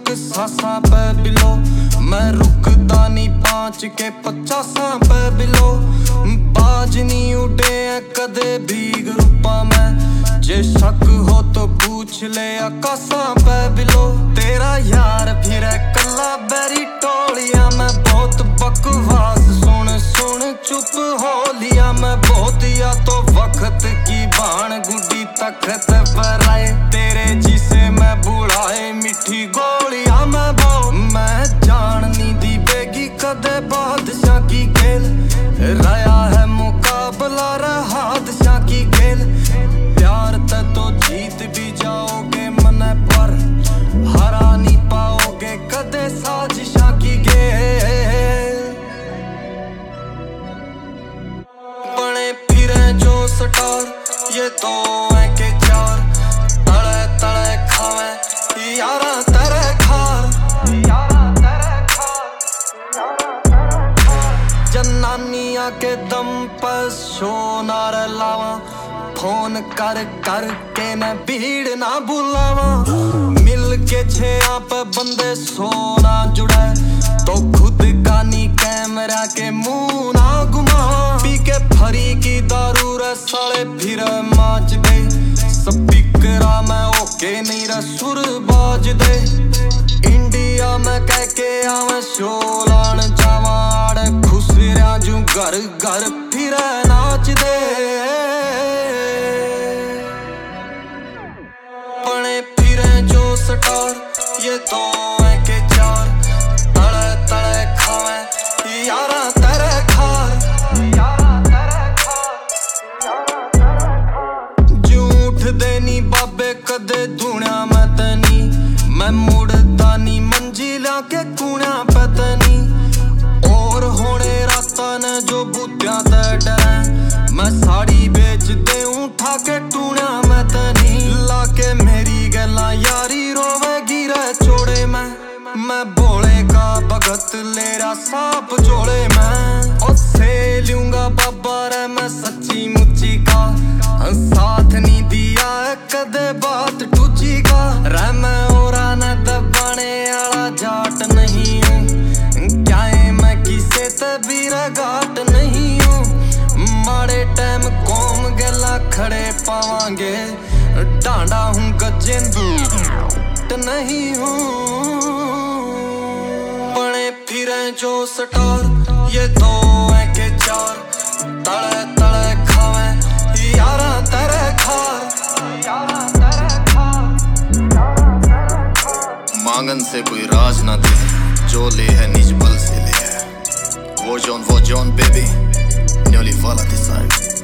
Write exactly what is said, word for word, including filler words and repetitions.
सासा पे बिलो, मैं रुकदा नहीं पांच के पचासा पे बिलो। बाज नहीं उड़े हैं कदे भी ग्रुपा में, जे शक हो तो पूछ ले आकाशा पे बिलो। तेरा यार फिर कला बैरी टोलिया में, बहुत बकवास सुन सुन चुप हो लिया मैं बहुत। या तो वक्त की बाण गुड्डी तखत पर आए, तेरे जिसे मैं बुलाए मीठी गोलियां मैं वो। मैं जान नहीं दी बेगी कदे बादशाह की खेल, रहा है मुकाबला रहा हादशाह की खेल। प्यार ते तो जीत भी जाओगे मन पर, हरा नहीं पाओगे कदे साजिशा की खेल। बने फिरे जो स्टार ये दो है के चार, तले तले खावे यारा तेरे खार। जनानिया के दम पर सोनार लावा, फोन कर कर के न भीड़ ना बुलावा। मिल के छे आप बंदे सोना जुड़ा, तो खुद का नी कैमरा के मुंह ना घुमावा। पी के फरी की दारू रे साले फिर माच दे, स्पीकरा में ओके नहीं रे सुर बाज दे। इंडिया में कह के आवे शोलान जावाड़, खुश रहा जू घर घर फिर नाच दे। बने फिरे जो स्टार ये दो है के चार, तले तले खावे यारा तेरे खार। झूठ देनी बाबे कदे धुणा मैं तनी, मैं मुड़दा नी मंजिला के कुणा पतनी। और होने राता ने जो बुद्धियां ते डरे, मैं साड़ी बेच दे उठा के टूणा मैं तनी। लाके मेरी गला यारी रोवेगी रे छोड़े मैं, मैं बोले का भगत लेरा सांप जोड़े मैं। और से लूंगा बाबा रे मैं सच्ची मुच्ची का, साथ नहीं दिया कदे बात टूची का। रे मैं और न दबाने आला जाट नहीं हूँ, क्या है मैं किसे तभी रगाट नहीं हूँ। माड़े टाइम कौम गला खड़े पावांगे, डांडा हूँ गजेंदू नहीं हूँ। बने फिरे जो स्टार ये दो है के चार, तले तले खावे यारा तेरे खार। मांगन से कोई राज ना दे, जो ले है निज बल से ले है। वो जॉन वो जॉन बेबी न्यूली वाला डिजाइन।